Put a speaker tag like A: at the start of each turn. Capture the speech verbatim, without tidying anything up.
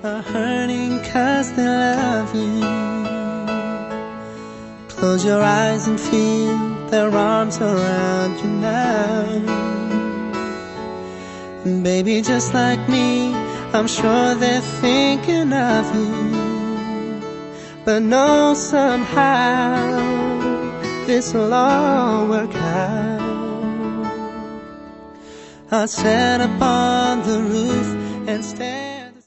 A: are hurting 'cause they love you. Close your eyes and feel their arms around you now. And baby, just like me, I'm sure they're thinking of you. But know somehow this'll all work out. I'll sit up on the roof and stare.